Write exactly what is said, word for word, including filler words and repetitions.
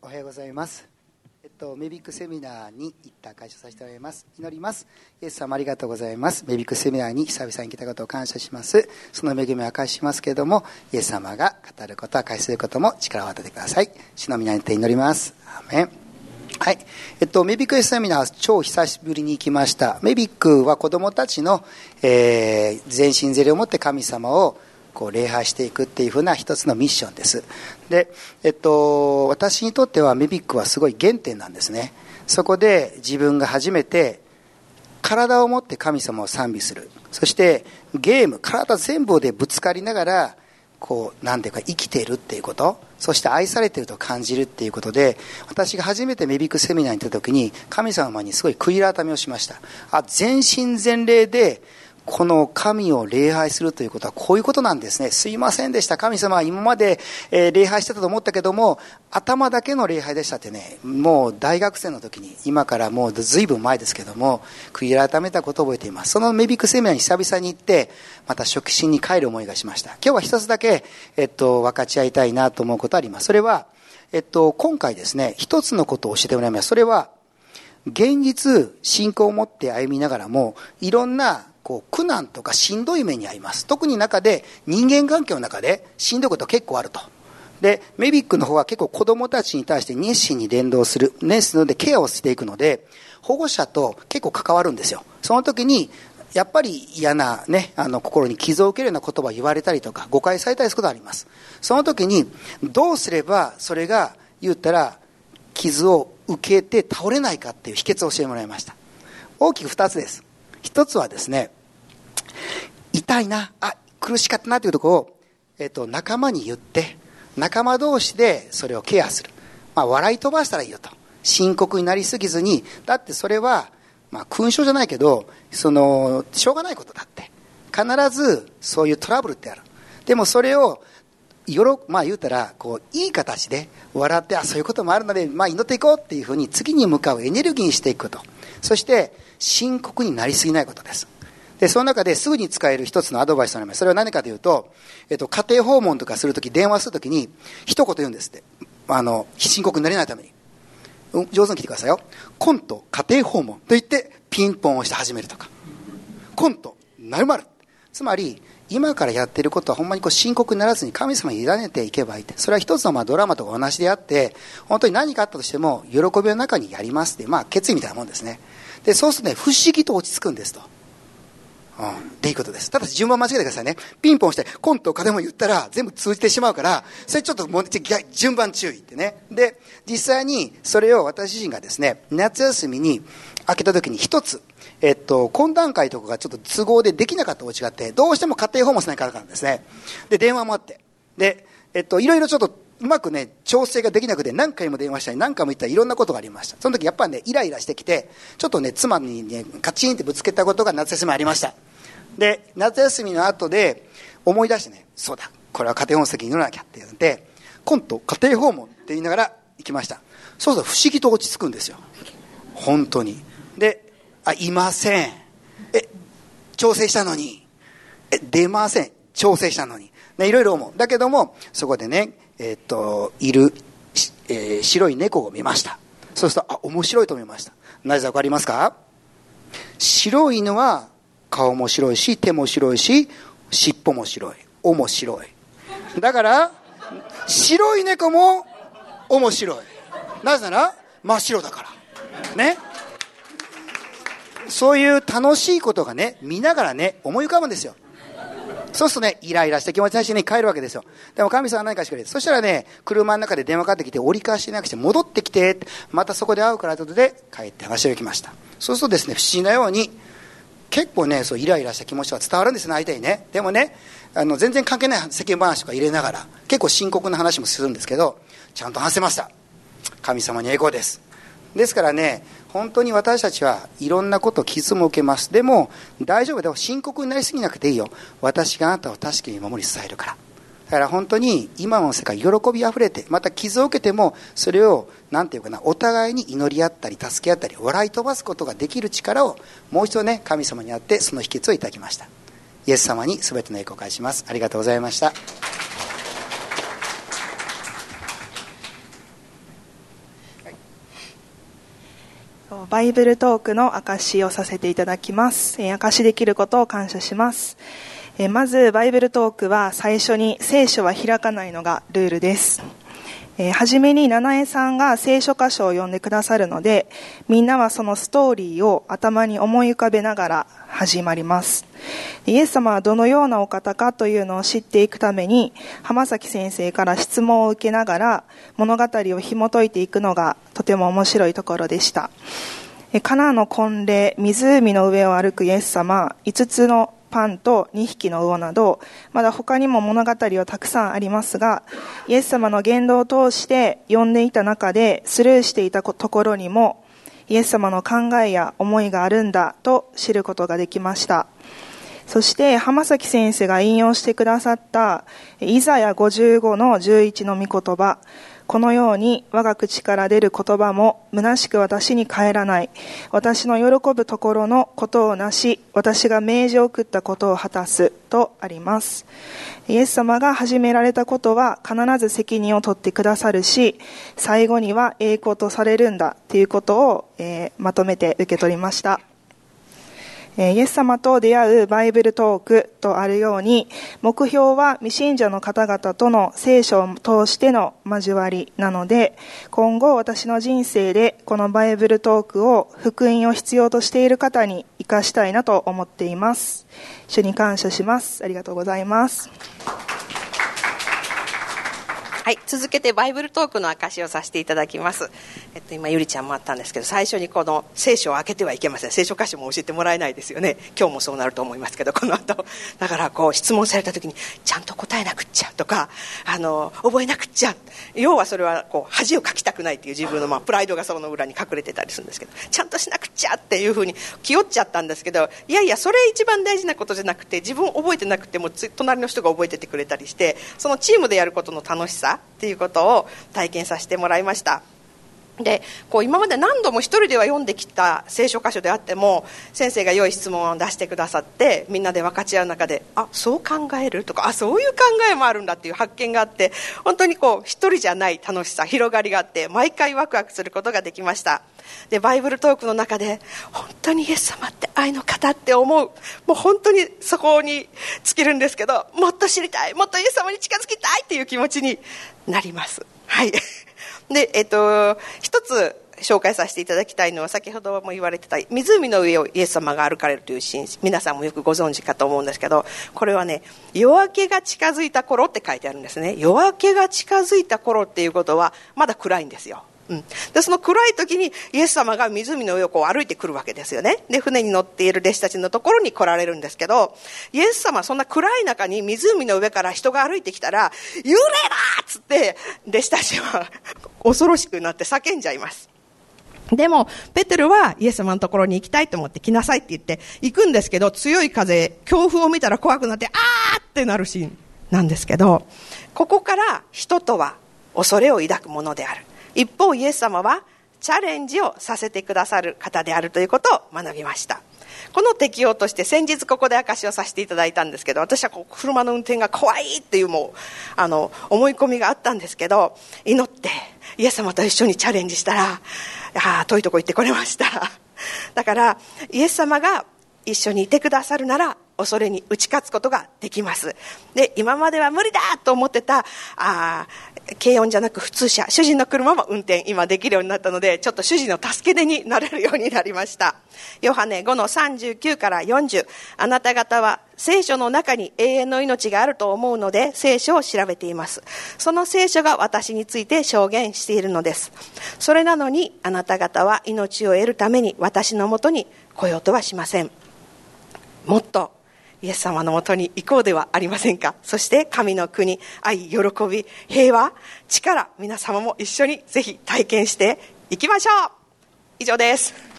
おはようございます。えっと、メビックセミナーに行った会社させてもらいます。祈ります。イエス様ありがとうございます。メビックセミナーに久々に来たことを感謝します。その恵みを明かしますけれども、イエス様が語ること、明かしすることも力を与えてください。主の皆にて祈ります。アーメン。はい。えっと、メビックセミナー、超久しぶりに行きました。メビックは子供たちの、えー、全身全霊を持って神様をこう礼拝していくっていう風な一つのミッションです。で、えっと、私にとってはメビックはすごい原点なんですね。そこで自分が初めて体を持って神様を賛美する。そしてゲーム、体全部でぶつかりながら、こう、なんていうか生きているっていうこと、そして愛されていると感じるっていうことで、私が初めてメビックセミナーに行った時に、神様にすごい悔い改めをしました。あ、全身全霊で、この神を礼拝するということはこういうことなんですね。すいませんでした。神様は今まで、えー、礼拝してたと思ったけども、頭だけの礼拝でしたってね、もう大学生の時に、今からもう随分前ですけども、悔い改めたことを覚えています。そのメビックセミナーに久々に行って、また初期心に帰る思いがしました。今日は一つだけ、えっと、分かち合いたいなと思うことあります。それは、えっと、今回ですね、一つのことを教えてもらいます。それは、現実、信仰を持って歩みながらも、いろんな、こう苦難とかしんどい目に遭います。特に中で人間関係の中でしんどいこと結構あると。で、メビックの方は結構子供たちに対して熱心に伝道する、熱心でケアをしていくので、保護者と結構関わるんですよ。その時にやっぱり嫌なね、あの心に傷を受けるような言葉を言われたりとか誤解されたりすることがあります。その時にどうすればそれが言ったら傷を受けて倒れないかっていう秘訣を教えてもらいました。大きく二つです。一つはですね、痛いな、あ、苦しかったなというところを、えっと、仲間に言って、仲間同士でそれをケアする。まあ、笑い飛ばしたらいいよと。深刻になりすぎずに、だってそれは、まあ、勲章じゃないけど、その、しょうがないことだって。必ずそういうトラブルってある。でもそれを、よろ、まあ言うたら、こう、いい形で笑って、あ、そういうこともあるので、まあ祈っていこうっていうふうに次に向かうエネルギーにしていくこと。そして、深刻になりすぎないことです。で、その中ですぐに使える一つのアドバイスとなります。それは何かというと、えっと、家庭訪問とかするとき、電話するときに、一言言うんですって。あの、深刻になれないために。うん、上手に聞いてくださいよ。コント、家庭訪問と言って、ピンポンをして始めるとか。コント、なるまる。つまり、今からやっていることはほんまにこう深刻にならずに神様に委ねていけばいいって。それは一つのまあドラマとか同じであって、本当に何かあったとしても、喜びの中にやりますって、まあ決意みたいなもんですね。で、そうするとね、不思議と落ち着くんですと。うん、っていうことです。ただし順番間違えてくださいね。ピンポンして、コントかでも言ったら全部通じてしまうから、それちょっともう順番注意ってね。で、実際にそれを私自身がですね、夏休みに開けた時に一つ、えっと、懇談会とかがちょっと都合でできなかったお家があって、どうしても家庭訪問しないからなんですね。で、電話もあって。で、えっと、いろいろちょっとうまくね、調整ができなくて何回も電話したり何回も言ったりいろんなことがありました。その時やっぱりね、イライラしてきて、ちょっとね、妻にね、カチンってぶつけたことが夏休みありました。で、夏休みの後で思い出してね、そうだ、これは家庭訪問席に乗らなきゃって言って、コント、家庭訪問って言いながら行きました。そうすると不思議と落ち着くんですよ。本当に。で、あ、いません。え、調整したのに。え、出ません。調整したのに。ね、いろいろ思う。だけども、そこでね、えー、っと、いる、えー、白い猫を見ました。そうすると、あ、面白いと思いました。なぜわかりますか？白い犬は顔も白いし、手も白いし、尻尾も白い。尾も白い。だから、白い猫も面白い。なぜなら、真っ白だから。ね。そういう楽しいことがね、見ながらね、思い浮かぶんですよ。そうするとね、イライラして気持ちなしに帰るわけですよ。でも神様は何かしてくれる。そしたらね、車の中で電話かかってきて、折り返しなくして戻ってきて、またそこで会うからということで帰って話を行きました。そうするとですね、不思議なように、結構ね、そうイライラした気持ちは伝わるんですね、相手にね。でもね、あの全然関係ない世間話とか入れながら、結構深刻な話もするんですけど、ちゃんと話せました。神様に栄光です。ですからね、本当に私たちはいろんなことを傷も受けます。でも大丈夫だよ、深刻になりすぎなくていいよ。私があなたを確かに守り支えるから。だから本当に今の世界喜びあふれて、また傷を受けてもそれをなんていうかな、お互いに祈り合ったり助け合ったり笑い飛ばすことができる力をもう一度ね、神様にあってその秘訣をいただきました。イエス様に全ての栄光を返します。ありがとうございました。 バイブルトークの証をさせていただきます。証しできることを感謝します。まずバイブルトークは最初に聖書は開かないのがルールです。はじめに七重さんが聖書箇所を読んでくださるので、みんなはそのストーリーを頭に思い浮かべながら始まります。イエス様はどのようなお方かというのを知っていくために、浜崎先生から質問を受けながら物語を紐解いていくのがとても面白いところでした。カナの婚礼、湖の上を歩くイエス様、五つのパンとにひきの魚など、まだ他にも物語はたくさんありますが、イエス様の言動を通して読んでいた中でスルーしていたところにも、イエス様の考えや思いがあるんだと知ることができました。そして浜崎先生が引用してくださったイザヤごじゅうごのじゅういちの御言葉、このように我が口から出る言葉も虚しく私に帰らない。私の喜ぶところのことをなし、私が命じを送ったことを果たすとあります。イエス様が始められたことは必ず責任を取ってくださるし、最後には栄光とされるんだということを、えー、まとめて受け取りました。イエス様と出会うバイブルトークとあるように、目標は未信者の方々との聖書を通しての交わりなので、今後私の人生でこのバイブルトークを福音を必要としている方に生かしたいなと思っています。主に感謝します。ありがとうございます。 はい、続けてバイブルトークの証をさせていただきます。えっと、今ゆりちゃんもあったんですけど、最初にこの聖書を開けてはいけません。聖書箇所も教えてもらえないですよね。今日もそうなると思いますけど、この後だからこう質問された時にちゃんと答えなくっちゃとか、あの覚えなくっちゃ、要はそれはこう恥をかきたくないっていう自分の、まあ、プライドがその裏に隠れてたりするんですけど、ちゃんとしなくっちゃっていうふうに気負っちゃったんですけど、いやいやそれ一番大事なことじゃなくて、自分覚えてなくても隣の人が覚えててくれたりして、そのチームでやることの楽しさっていうことを体験させてもらいました。でこう今まで何度も一人では読んできた聖書箇所であっても、先生が良い質問を出してくださって、みんなで分かち合う中で、あ、そう考えるとか、あ、そういう考えもあるんだっていう発見があって、本当にこう一人じゃない楽しさ、広がりがあって、毎回ワクワクすることができました。でバイブルトークの中で、本当にイエス様って愛の方って思う、もう本当にそこに尽きるんですけど、もっと知りたい、もっとイエス様に近づきたいっていう気持ちになります。はいで、えっと、一つ紹介させていただきたいのは、先ほども言われてた湖の上をイエス様が歩かれるというシーン、皆さんもよくご存知かと思うんですけど、これはね、夜明けが近づいた頃って書いてあるんですね。夜明けが近づいた頃っていうことはまだ暗いんですよ。うん、でその暗い時にイエス様が湖の上をこう歩いてくるわけですよね。で船に乗っている弟子たちのところに来られるんですけど、イエス様はそんな暗い中に湖の上から人が歩いてきたら、幽霊だっつって弟子たちは恐ろしくなって叫んじゃいます。でもペテロはイエス様のところに行きたいと思って、来なさいって言って行くんですけど、強い風、強風を見たら怖くなって、あーってなるシーンなんですけど、ここから人とは恐れを抱くものである、一方イエス様はチャレンジをさせてくださる方であるということを学びました。この適用として先日ここで証しをさせていただいたんですけど、私はこう車の運転が怖いっていうもうあの思い込みがあったんですけど、祈ってイエス様と一緒にチャレンジしたら、あ遠いとこ行ってこれました。だからイエス様が一緒にいてくださるなら恐れに打ち勝つことができます。で今までは無理だと思ってたあ軽音じゃなく普通車、主人の車も運転今できるようになったので、ちょっと主人の助け手になれるようになりました。ヨハネごのさんじゅうきゅうからよんじゅう、あなた方は聖書の中に永遠の命があると思うので聖書を調べています。その聖書が私について証言しているのです。それなのにあなた方は命を得るために私のもとに来ようとはしません。もっとイエス様のもとに行こうではありませんか。そして神の国、愛、喜び、平和、力、皆様も一緒にぜひ体験していきましょう。以上です。